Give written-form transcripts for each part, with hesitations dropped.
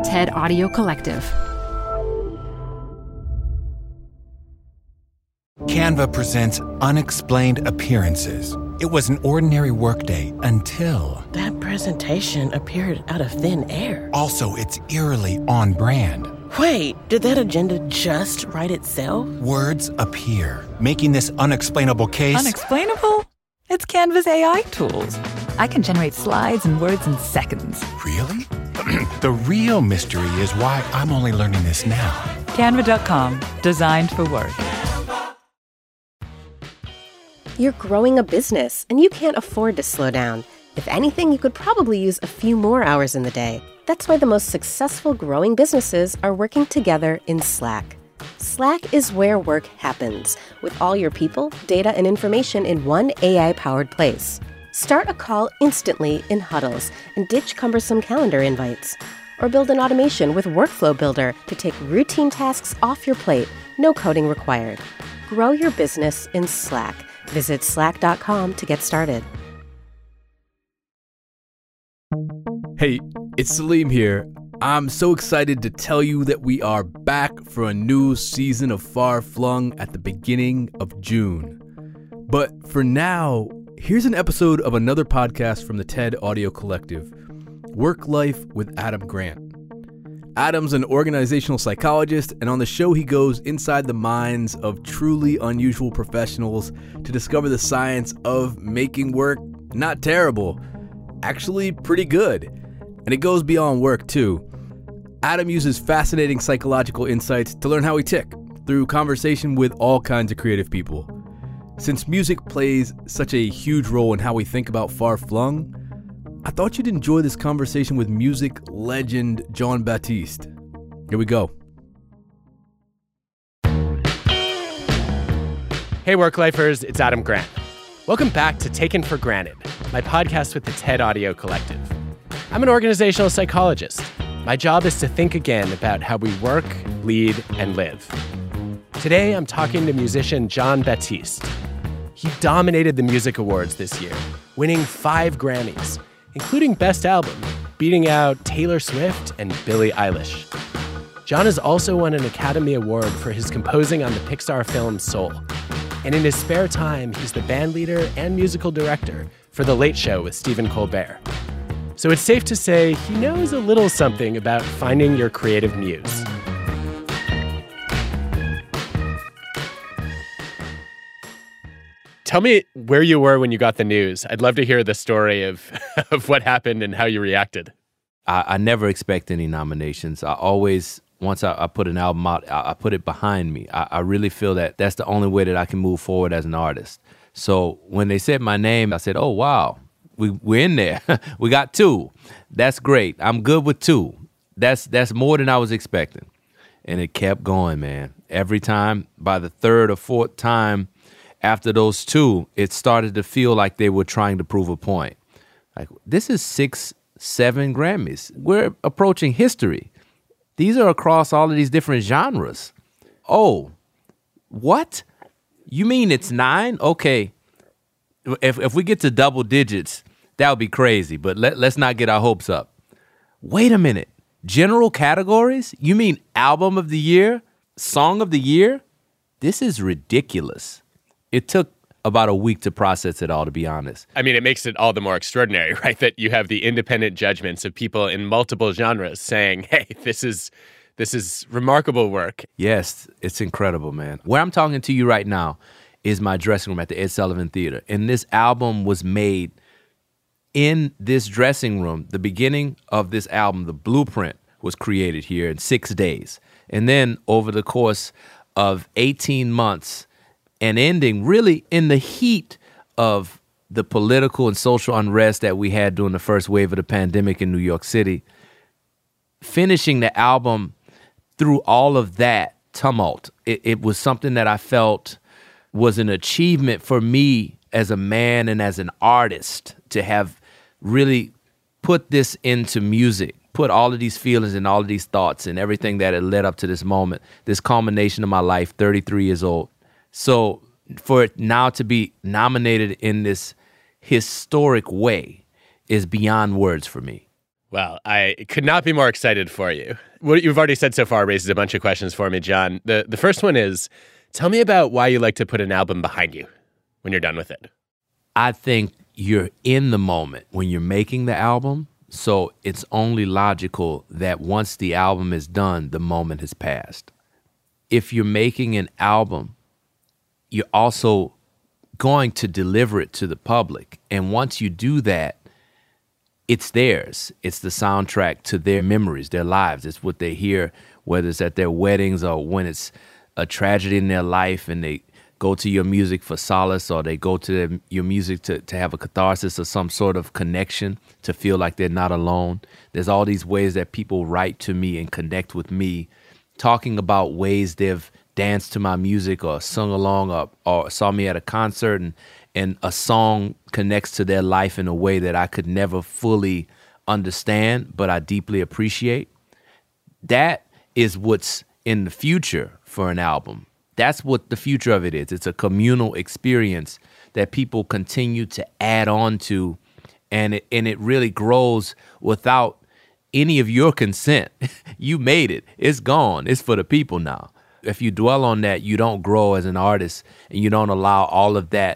TED Audio Collective. Canva presents Unexplained Appearances. It was an ordinary workday until... That presentation appeared out of thin air. Also, it's eerily on brand. Wait, did that agenda just write itself? Words appear, making this unexplainable case... Unexplainable? It's Canva's AI tools. I can generate slides and words in seconds. Really? The real mystery is why I'm only learning this now. Canva.com, designed for work. You're growing a business, and you can't afford to slow down. If anything, you could probably use a few more hours in the day. That's why the most successful growing businesses are working together in Slack. Slack is where work happens, with all your people, data, and information in one AI-powered place. Start a call instantly in huddles and ditch cumbersome calendar invites. Or build an automation with Workflow Builder to take routine tasks off your plate, no coding required. Grow your business in Slack. Visit slack.com to get started. Hey, it's Salim here. I'm so excited to tell you that we are back for a new season of Far Flung at the beginning of June. But for now, here's an episode of another podcast from the TED Audio Collective, Work Life with Adam Grant. Adam's an organizational psychologist, and on the show he goes inside the minds of truly unusual professionals to discover the science of making work not terrible, actually pretty good. And it goes beyond work too. Adam uses fascinating psychological insights to learn how we tick through conversation with all kinds of creative people. Since music plays such a huge role in how we think about Far Flung, I thought you'd enjoy this conversation with music legend Jon Batiste. Here we go. Hey Work-Lifers, it's Adam Grant. Welcome back to Taken for Granted, my podcast with the TED Audio Collective. I'm an organizational psychologist. My job is to think again about how we work, lead, and live. Today, I'm talking to musician Jon Batiste. He dominated the music awards this year, winning 5 Grammys, including Best Album, beating out Taylor Swift and Billie Eilish. Jon has also won an Academy Award for his composing on the Pixar film Soul. And in his spare time, he's the band leader and musical director for The Late Show with Stephen Colbert. So it's safe to say he knows a little something about finding your creative muse. Tell me where you were when you got the news. I'd love to hear the story of what happened and how you reacted. I never expect any nominations. I always, once I put an album out, I put it behind me. I really feel that that's the only way that I can move forward as an artist. So when they said my name, I said, oh, wow, we're in there. We got 2. That's great. I'm good with 2. That's more than I was expecting. And it kept going, man. Every time, by the 3rd or 4th time, after those 2, it started to feel like they were trying to prove a point. Like, this is 6, 7 Grammys. We're approaching history. These are across all of these different genres. Oh, what? You mean it's 9? Okay. If we get to double digits, that would be crazy, but let's not get our hopes up. Wait a minute. General categories? You mean album of the year? Song of the year? This is ridiculous. It took about a week to process it all, to be honest. I mean, it makes it all the more extraordinary, right? That you have the independent judgments of people in multiple genres saying, hey, this is remarkable work. Yes, it's incredible, man. Where I'm talking to you right now is my dressing room at the Ed Sullivan Theater. And this album was made in this dressing room. The beginning of this album, the blueprint, was created here in 6 days. And then over the course of 18 months, and ending really in the heat of the political and social unrest that we had during the first wave of the pandemic in New York City, finishing the album through all of that tumult, it was something that I felt was an achievement for me as a man and as an artist to have really put this into music, put all of these feelings and all of these thoughts and everything that had led up to this moment, this culmination of my life, 33 years old. So for it now to be nominated in this historic way is beyond words for me. Well, I could not be more excited for you. What you've already said so far raises a bunch of questions for me, John. The first one is, tell me about why you like to put an album behind you when you're done with it. I think you're in the moment when you're making the album, so it's only logical that once the album is done, the moment has passed. If you're making an album, you're also going to deliver it to the public. And once you do that, it's theirs. It's the soundtrack to their memories, their lives. It's what they hear, whether it's at their weddings or when it's a tragedy in their life and they go to your music for solace, or they go to your music to have a catharsis or some sort of connection, to feel like they're not alone. There's all these ways that people write to me and connect with me, talking about ways they've danced to my music or sung along or saw me at a concert, and a song connects to their life in a way that I could never fully understand, but I deeply appreciate. That is what's in the future for an album. That's what the future of it is. It's a communal experience that people continue to add on to, and it really grows without any of your consent. You made it. It's gone. It's for the people now. If you dwell on that, you don't grow as an artist, and you don't allow all of that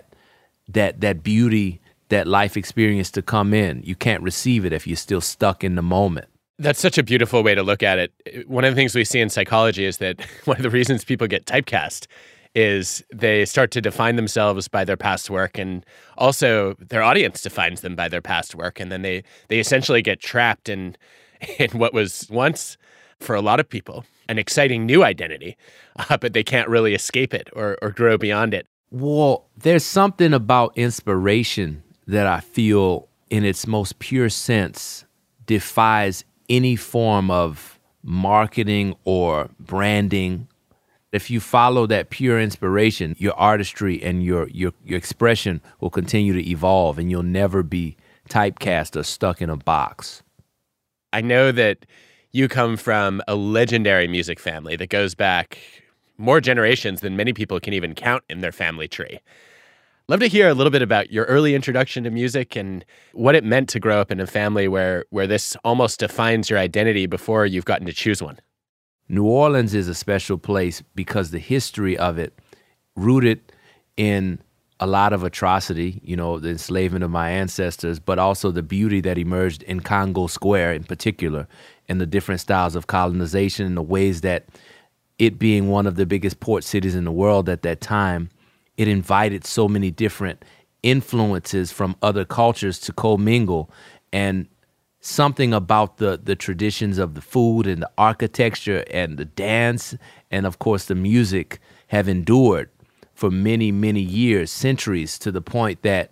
beauty, that life experience to come in. You can't receive it if you're still stuck in the moment. That's such a beautiful way to look at it. One of the things we see in psychology is that one of the reasons people get typecast is they start to define themselves by their past work, and also their audience defines them by their past work. And then they essentially get trapped in what was once, for a lot of people, an exciting new identity, but they can't really escape it or grow beyond it. Well, there's something about inspiration that I feel in its most pure sense defies any form of marketing or branding. If you follow that pure inspiration, your artistry and your expression will continue to evolve, and you'll never be typecast or stuck in a box. I know that you come from a legendary music family that goes back more generations than many people can even count in their family tree. Love to hear a little bit about your early introduction to music and what it meant to grow up in a family where this almost defines your identity before you've gotten to choose one. New Orleans is a special place because the history of it, rooted in a lot of atrocity, the enslavement of my ancestors, but also the beauty that emerged in Congo Square in particular, and the different styles of colonization and the ways that it being one of the biggest port cities in the world at that time, it invited so many different influences from other cultures to commingle. And something about the traditions of the food and the architecture and the dance and, of course, the music have endured for many, many years, centuries, to the point that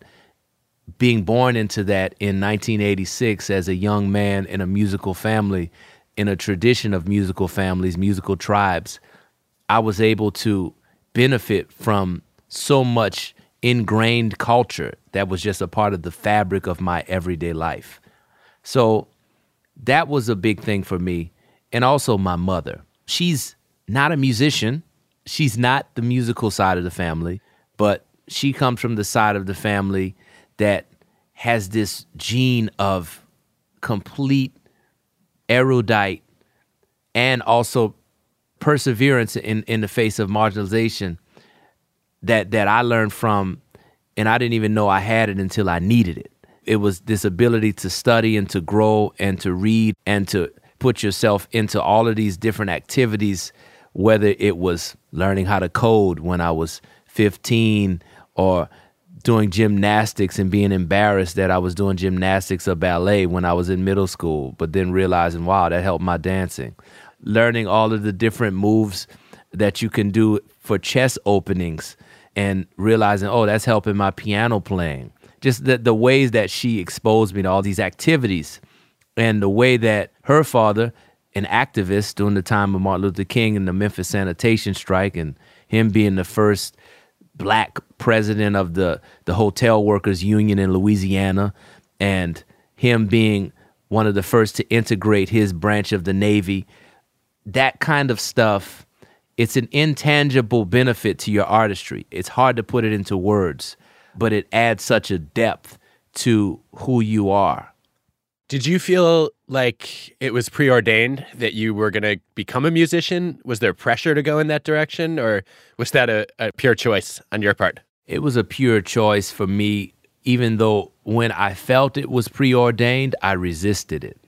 being born into that in 1986 as a young man in a musical family, in a tradition of musical families, musical tribes, I was able to benefit from so much ingrained culture that was just a part of the fabric of my everyday life. So that was a big thing for me. And also my mother. She's not a musician. She's not the musical side of the family, but she comes from the side of the family that has this gene of complete erudite and also perseverance in the face of marginalization that I learned from, and I didn't even know I had it until I needed it. It was this ability to study and to grow and to read and to put yourself into all of these different activities, whether it was learning how to code when I was 15 or doing gymnastics and being embarrassed that I was doing gymnastics or ballet when I was in middle school, but then realizing, wow, that helped my dancing. Learning all of the different moves that you can do for chess openings and realizing, oh, that's helping my piano playing. Just the ways that she exposed me to all these activities, and the way that her father, an activist during the time of Martin Luther King and the Memphis sanitation strike, and him being the first black president of the Hotel Workers Union in Louisiana, and him being one of the first to integrate his branch of the Navy, that kind of stuff, it's an intangible benefit to your artistry. It's hard to put it into words, but it adds such a depth to who you are. Did you feel like it was preordained that you were going to become a musician? Was there pressure to go in that direction, or was that a pure choice on your part? It was a pure choice for me, even though when I felt it was preordained, I resisted it.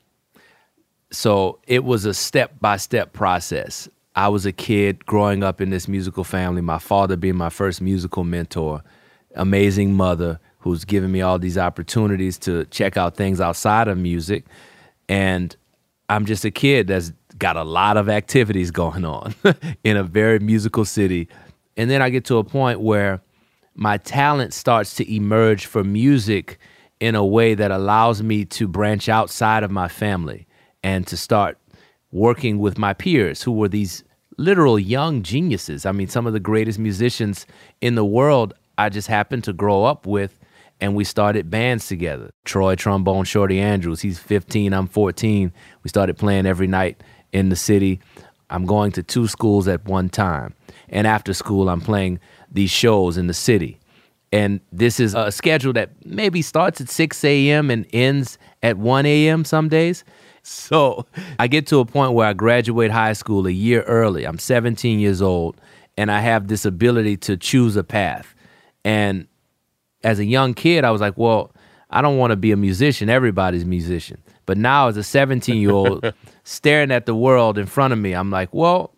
So it was a step-by-step process. I was a kid growing up in this musical family, my father being my first musical mentor, amazing mother who's given me all these opportunities to check out things outside of music. And I'm just a kid that's got a lot of activities going on in a very musical city. And then I get to a point where my talent starts to emerge for music in a way that allows me to branch outside of my family and to start working with my peers who were these literal young geniuses. I mean, some of the greatest musicians in the world I just happened to grow up with, and we started bands together. Troy Trombone Shorty Andrews, he's 15, I'm 14. We started playing every night in the city. I'm going to 2 schools at one time. And after school, I'm playing these shows in the city. And this is a schedule that maybe starts at 6 a.m. and ends at 1 a.m. some days. So I get to a point where I graduate high school a year early. I'm 17 years old, and I have this ability to choose a path. And as a young kid, I was like, well, I don't want to be a musician. Everybody's a musician. But now as a 17-year-old staring at the world in front of me, I'm like, well,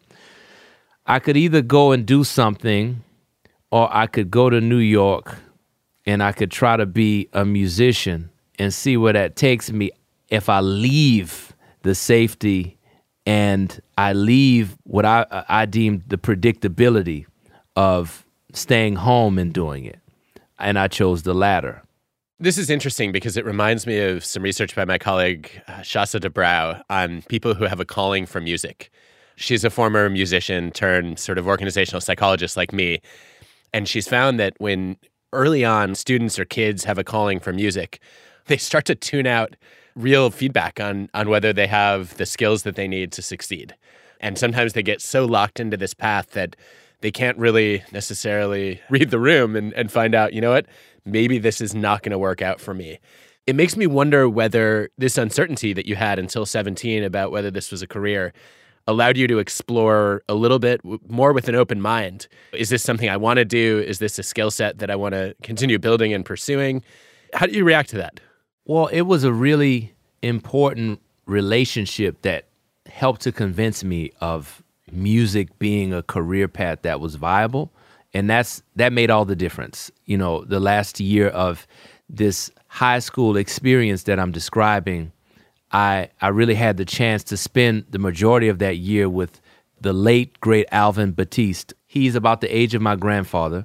I could either go and do something, or I could go to New York and I could try to be a musician and see where that takes me if I leave the safety and I leave what I deemed the predictability of staying home and doing it. And I chose the latter. This is interesting because it reminds me of some research by my colleague, Shasa Debrau, on people who have a calling for music. She's a former musician turned sort of organizational psychologist like me. And she's found that when early on students or kids have a calling for music, they start to tune out real feedback on whether they have the skills that they need to succeed. And sometimes they get so locked into this path that they can't really necessarily read the room and find out, you know what, maybe this is not going to work out for me. It makes me wonder whether this uncertainty that you had until 17 about whether this was a career allowed you to explore a little bit more with an open mind. Is this something I want to do? Is this a skill set that I want to continue building and pursuing? How do you react to that? Well, it was a really important relationship that helped to convince me of music being a career path that was viable. And that made all the difference. You know, the last year of this high school experience that I'm describing, I really had the chance to spend the majority of that year with the late, great Alvin Batiste. He's about the age of my grandfather,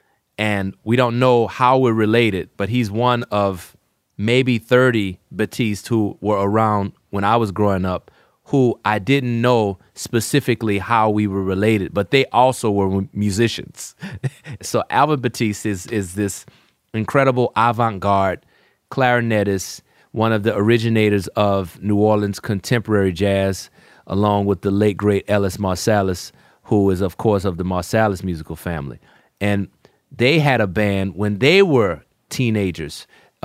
and we don't know how we're related, but he's one of maybe 30 Batiste who were around when I was growing up, who I didn't know specifically how we were related, but they also were musicians. So Alvin Batiste is this incredible avant-garde clarinetist, one of the originators of New Orleans contemporary jazz, along with the late, great Ellis Marsalis, who is, of course, of the Marsalis musical family. And they had a band when they were teenagers.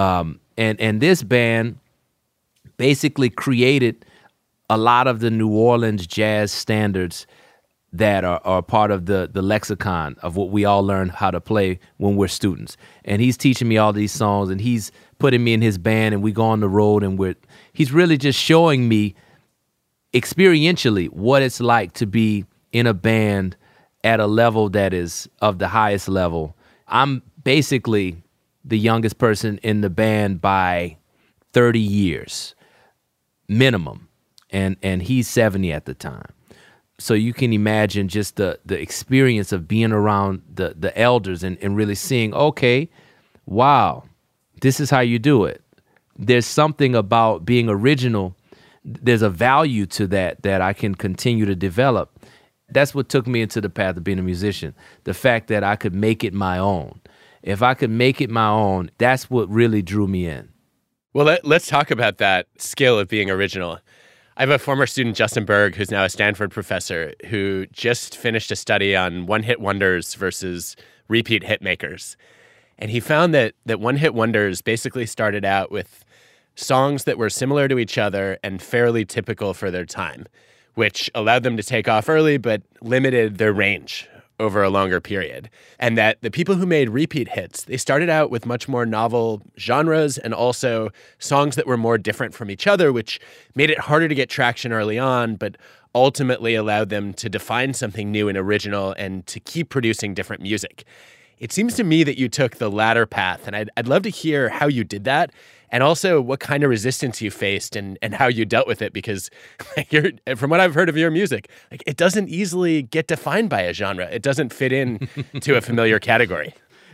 And this band basically created a lot of the New Orleans jazz standards that are part of the lexicon of what we all learn how to play when we're students. And he's teaching me all these songs, and he's putting me in his band, and we go on the road, and he's really just showing me experientially what it's like to be in a band at a level that is of the highest level. I'm basically the youngest person in the band by 30 years minimum, and he's 70 at the time. So you can imagine just the experience of being around the elders and really seeing, okay, wow, this is how you do it. There's something about being original. There's a value to that I can continue to develop. That's what took me into the path of being a musician. The fact that I could make it my own. If I could make it my own, that's what really drew me in. Well, let's talk about that skill of being original. I have a former student, Justin Berg, who's now a Stanford professor, who just finished a study on one-hit wonders versus repeat hit makers. And he found that one-hit wonders basically started out with songs that were similar to each other and fairly typical for their time, which allowed them to take off early but limited their range over a longer period. And that the people who made repeat hits, they started out with much more novel genres and also songs that were more different from each other, which made it harder to get traction early on, but ultimately allowed them to define something new and original and to keep producing different music. It seems to me that you took the latter path, and I'd love to hear how you did that and also what kind of resistance you faced and how you dealt with it, because from what I've heard of your music, it doesn't easily get defined by a genre. It doesn't fit in to a familiar category.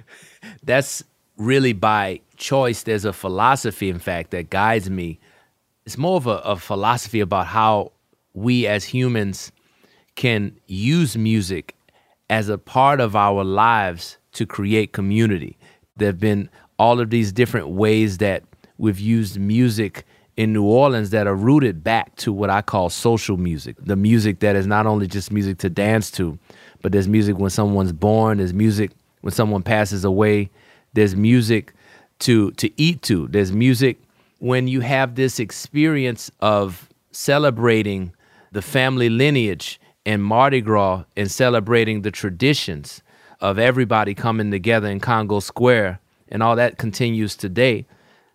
That's really by choice. There's a philosophy, in fact, that guides me. It's more of a philosophy about how we as humans can use music as a part of our lives to create community. There have been all of these different ways that we've used music in New Orleans that are rooted back to what I call social music. The music that is not only just music to dance to, but there's music when someone's born, there's music when someone passes away, there's music to eat to, there's music when you have this experience of celebrating the family lineage and Mardi Gras and celebrating the traditions of everybody coming together in Congo Square, and all that continues today.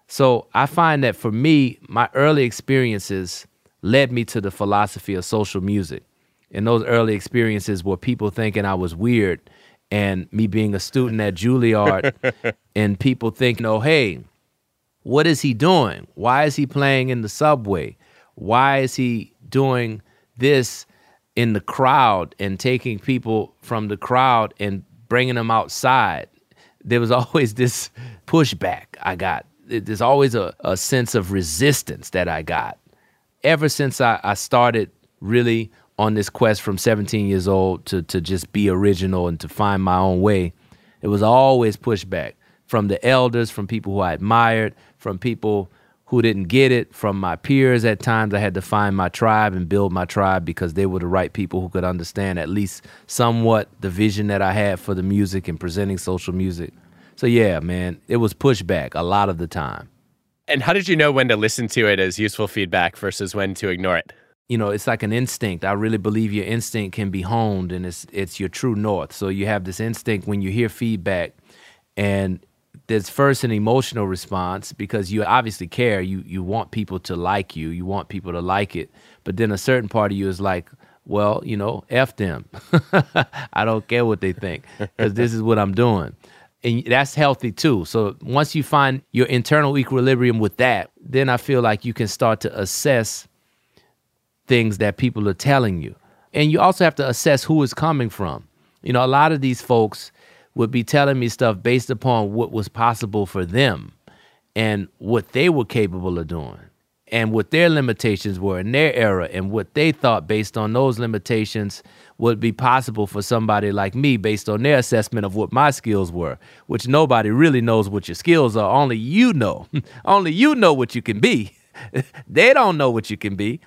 So I find that for me, my early experiences led me to the philosophy of social music. And those early experiences were people thinking I was weird, and me being a student at Juilliard and people thinking, oh, hey, what is he doing? Why is he playing in the subway? Why is he doing this in the crowd and taking people from the crowd and bringing them outside? There was always this pushback I got. There's always a sense of resistance that I got. Ever since I started really on this quest from 17 years old to just be original and to find my own way, it was always pushback from the elders, from people who I admired, from people who didn't get it, from my peers. At times I had to find my tribe and build my tribe because they were the right people who could understand at least somewhat the vision that I had for the music and presenting social music. So yeah, man, it was pushback a lot of the time. And how did you know when to listen to it as useful feedback versus when to ignore it? You know, it's like an instinct. I really believe your instinct can be honed, and it's your true north. So you have this instinct when you hear feedback, and there's first an emotional response because you obviously care. You want people to like you. You want people to like it. But then a certain part of you is like, well, you know, F them. I don't care what they think because this is what I'm doing. And that's healthy too. So once you find your internal equilibrium with that, then I feel like you can start to assess things that people are telling you. And you also have to assess who it's coming from. You know, a lot of these folks would be telling me stuff based upon what was possible for them and what they were capable of doing and what their limitations were in their era and what they thought based on those limitations would be possible for somebody like me based on their assessment of what my skills were, which nobody really knows what your skills are. Only you know. Only you know what you can be. They don't know what you can be.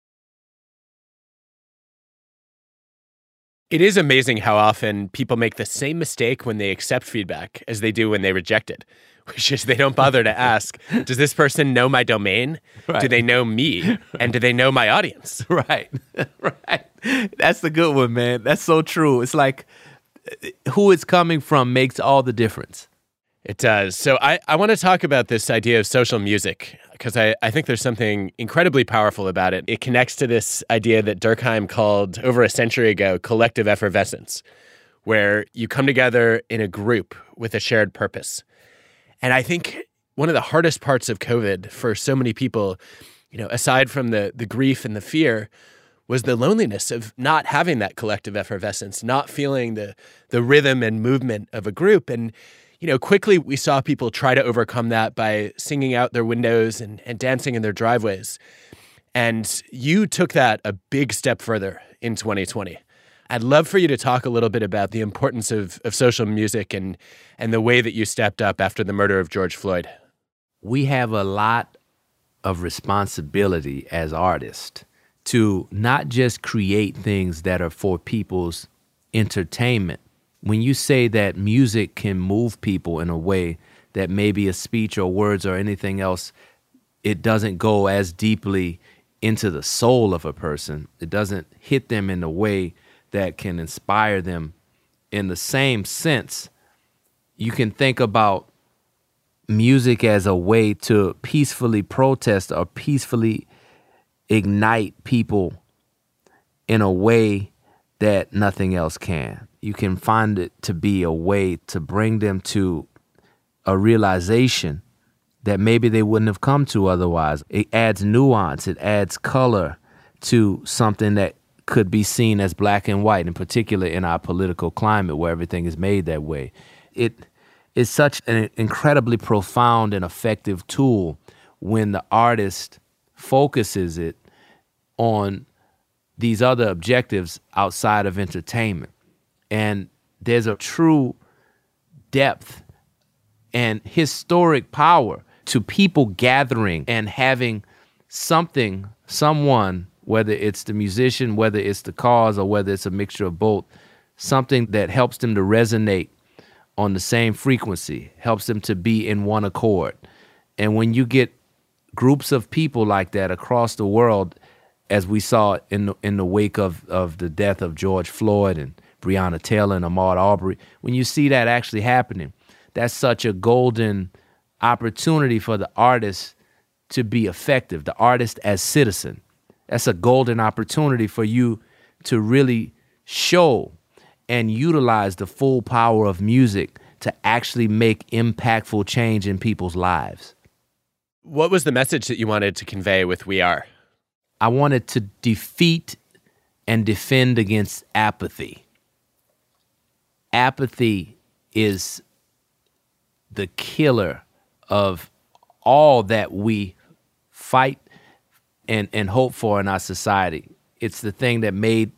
It is amazing how often people make the same mistake when they accept feedback as they do when they reject it, which is they don't bother to ask, does this person know my domain? Right. Do they know me? And do they know my audience? Right. Right. That's the good one, man. That's so true. It's like who it's coming from makes all the difference. It does. So I want to talk about this idea of social music because I think there's something incredibly powerful about it. It connects to this idea that Durkheim called over a century ago collective effervescence, where you come together in a group with a shared purpose. And I think one of the hardest parts of COVID for so many people, you know, aside from the grief and the fear, was the loneliness of not having that collective effervescence, not feeling the rhythm and movement of a group. And you know, quickly we saw people try to overcome that by singing out their windows and dancing in their driveways. And you took that a big step further in 2020. I'd love for you to talk a little bit about the importance of social music and the way that you stepped up after the murder of George Floyd. We have a lot of responsibility as artists to not just create things that are for people's entertainment. When you say that music can move people in a way that maybe a speech or words or anything else it doesn't go as deeply into the soul of a person. It doesn't hit them in a way that can inspire them. In the same sense, you can think about music as a way to peacefully protest or peacefully ignite people in a way that nothing else can. You can find it to be a way to bring them to a realization that maybe they wouldn't have come to otherwise. It adds nuance, it adds color to something that could be seen as black and white, in particular in our political climate where everything is made that way. It is such an incredibly profound and effective tool when the artist focuses it on these other objectives outside of entertainment. And there's a true depth and historic power to people gathering and having something, someone, whether it's the musician, whether it's the cause, or whether it's a mixture of both, something that helps them to resonate on the same frequency, helps them to be in one accord. And when you get groups of people like that across the world, as we saw in the wake of the death of George Floyd and Breonna Taylor and Ahmaud Arbery, when you see that actually happening, that's such a golden opportunity for the artist to be effective, the artist as citizen. That's a golden opportunity for you to really show and utilize the full power of music to actually make impactful change in people's lives. What was the message that you wanted to convey with We Are? I wanted to defeat and defend against apathy. Apathy is the killer of all that we fight and hope for in our society. It's the thing that made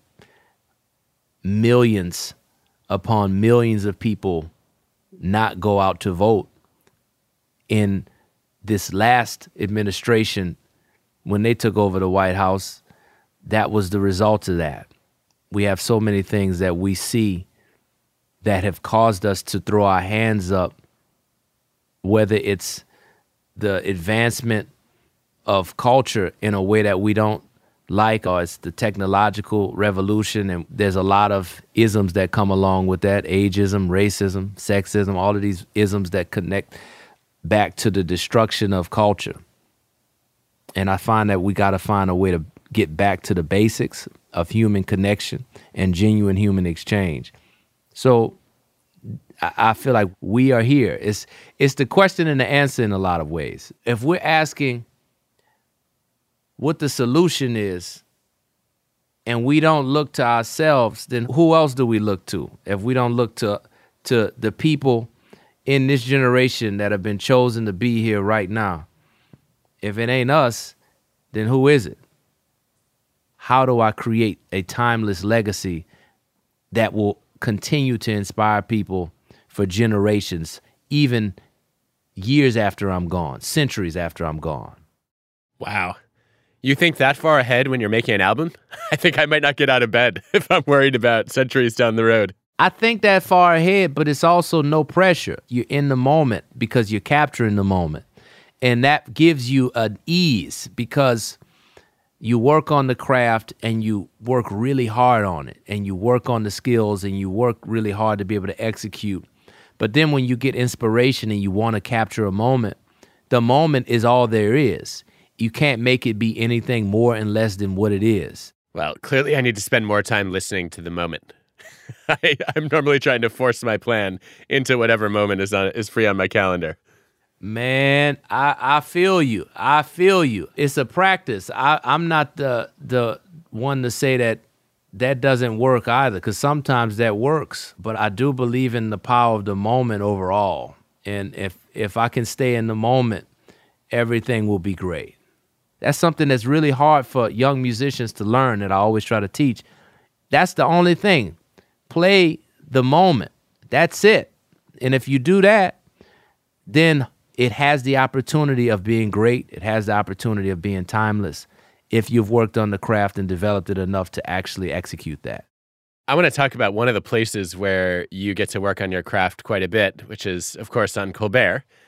millions upon millions of people not go out to vote. In this last administration, when they took over the White House, that was the result of that. We have so many things that we see that have caused us to throw our hands up, whether it's the advancement of culture in a way that we don't like, or it's the technological revolution, and there's a lot of isms that come along with that, ageism, racism, sexism, all of these isms that connect back to the destruction of culture. And I find that we got to find a way to get back to the basics of human connection and genuine human exchange. So I feel like we are here. It's the question and the answer in a lot of ways. If we're asking what the solution is and we don't look to ourselves, then who else do we look to? If we don't look to the people in this generation that have been chosen to be here right now, if it ain't us, then who is it? How do I create a timeless legacy that will continue to inspire people for generations, even years after I'm gone, centuries after I'm gone? Wow. You think that far ahead when you're making an album? I think I might not get out of bed if I'm worried about centuries down the road. I think that far ahead, but it's also no pressure. You're in the moment because you're capturing the moment. And that gives you an ease because you work on the craft and you work really hard on it, and you work on the skills and you work really hard to be able to execute. But then when you get inspiration and you want to capture a moment, the moment is all there is. You can't make it be anything more and less than what it is. Well, clearly I need to spend more time listening to the moment. I'm normally trying to force my plan into whatever moment is free on my calendar. Man, I feel you. I feel you. It's a practice. I'm not the one to say that doesn't work either, because sometimes that works. But I do believe in the power of the moment overall. And if I can stay in the moment, everything will be great. That's something that's really hard for young musicians to learn that I always try to teach. That's the only thing. Play the moment. That's it. And if you do that, then it has the opportunity of being great. It has the opportunity of being timeless if you've worked on the craft and developed it enough to actually execute that. I want to talk about one of the places where you get to work on your craft quite a bit, which is, of course, on Colbert.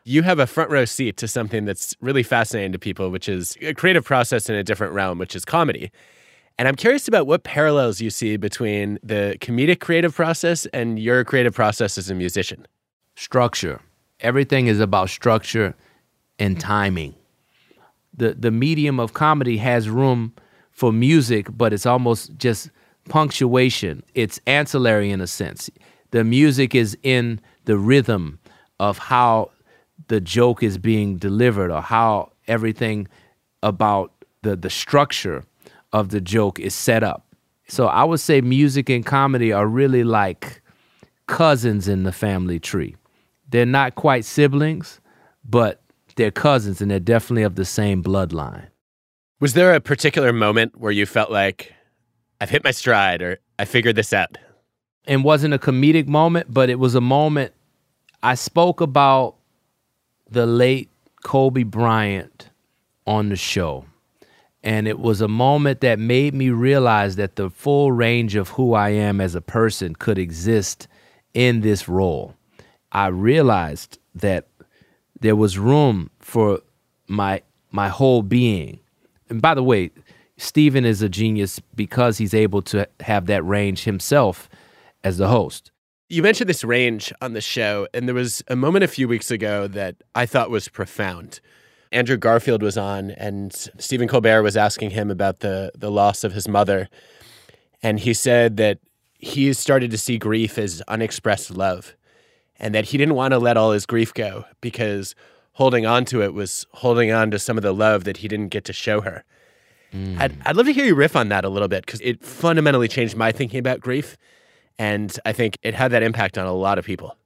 You have a front row seat to something that's really fascinating to people, which is a creative process in a different realm, which is comedy. And I'm curious about what parallels you see between the comedic creative process and your creative process as a musician. Structure. Everything is about structure and timing. The medium of comedy has room for music, but it's almost just punctuation. It's ancillary in a sense. The music is in the rhythm of how the joke is being delivered, or how everything about the structure of the joke is set up. So I would say music and comedy are really like cousins in the family tree. They're not quite siblings, but they're cousins, and they're definitely of the same bloodline. Was there a particular moment where you felt like, I've hit my stride, or I figured this out? It wasn't a comedic moment, but it was a moment. I spoke about the late Kobe Bryant on the show. And it was a moment that made me realize that the full range of who I am as a person could exist in this role. I realized that there was room for my whole being. And by the way, Stephen is a genius because he's able to have that range himself as the host. You mentioned this range on the show, and there was a moment a few weeks ago that I thought was profound. Andrew Garfield was on, and Stephen Colbert was asking him about the loss of his mother. And he said that he started to see grief as unexpressed love, and that he didn't want to let all his grief go because holding on to it was holding on to some of the love that he didn't get to show her. I'd love to hear you riff on that a little bit, because it fundamentally changed my thinking about grief. And I think it had that impact on a lot of people.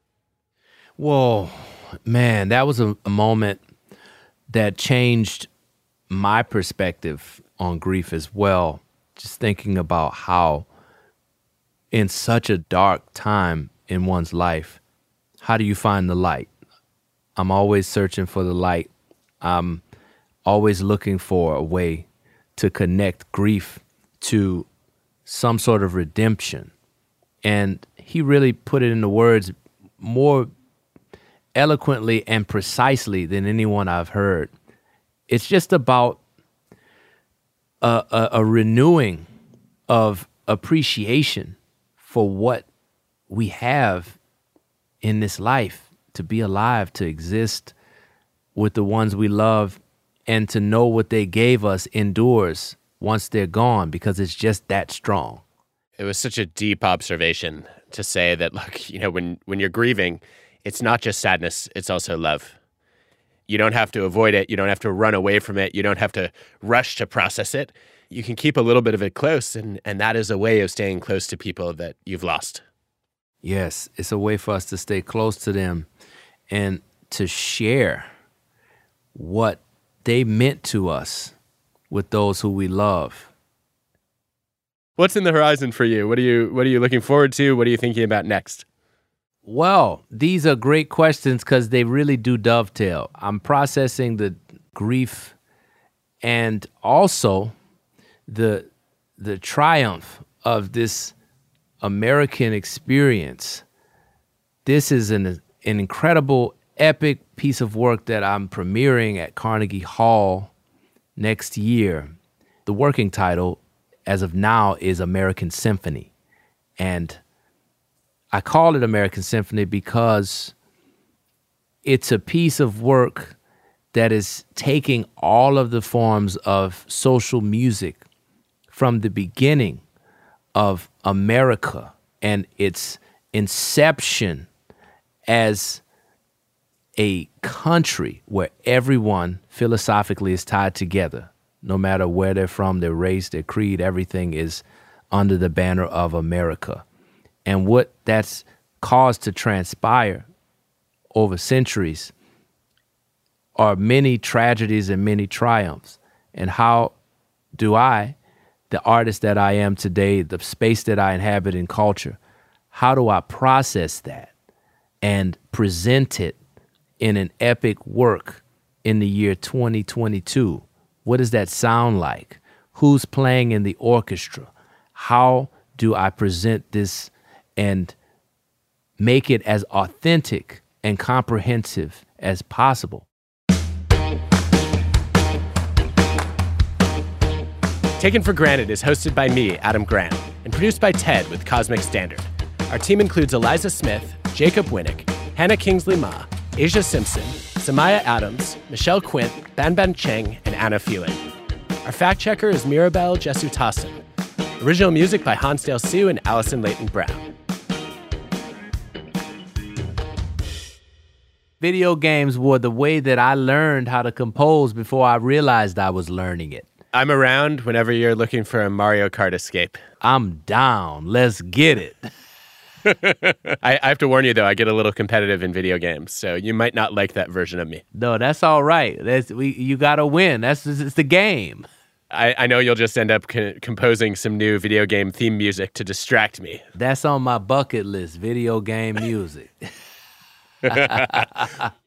Whoa, man, that was a moment that changed my perspective on grief as well. Just thinking about how in such a dark time in one's life, how do you find the light? I'm always searching for the light. I'm always looking for a way to connect grief to some sort of redemption. And he really put it into words more eloquently and precisely than anyone I've heard. It's just about a renewing of appreciation for what we have in this life, to be alive, to exist with the ones we love, and to know what they gave us endures once they're gone, because it's just that strong. It was such a deep observation to say that, look, when you're grieving, it's not just sadness, it's also love. You don't have to avoid it. You don't have to run away from it. You don't have to rush to process it. You can keep a little bit of it close, and that is a way of staying close to people that you've lost. Yes, it's a way for us to stay close to them and to share what they meant to us with those who we love. What's in the horizon for you? What are you looking forward to? What are you thinking about next? Well, these are great questions because they really do dovetail. I'm processing the grief and also the triumph of this American experience. This is an incredible, epic piece of work that I'm premiering at Carnegie Hall next year. The working title, as of now, is American Symphony. And I call it American Symphony because it's a piece of work that is taking all of the forms of social music from the beginning of America and its inception as a country where everyone philosophically is tied together. No matter where they're from, their race, their creed, everything is under the banner of America. And what that's caused to transpire over centuries are many tragedies and many triumphs. And how do I, the artist that I am today, the space that I inhabit in culture, how do I process that and present it in an epic work in the year 2022? What does that sound like? Who's playing in the orchestra? How do I present this and make it as authentic and comprehensive as possible. Taken for Granted is hosted by me, Adam Grant, and produced by Ted with Cosmic Standard. Our team includes Eliza Smith, Jacob Winnick, Hannah Kingsley Ma, Asia Simpson, Samaya Adams, Michelle Quint, Banban Cheng, and Anna Feeling. Our fact checker is Mirabelle Jesutassen. Original music by Hansdale Sue and Allison Leighton Brown. Video games were the way that I learned how to compose before I realized I was learning it. I'm around whenever you're looking for a Mario Kart escape. I'm down. Let's get it. I have to warn you, though, I get a little competitive in video games, so you might not like that version of me. No, that's all right. You got to win. It's the game. I know you'll just end up composing some new video game theme music to distract me. That's on my bucket list, video game music.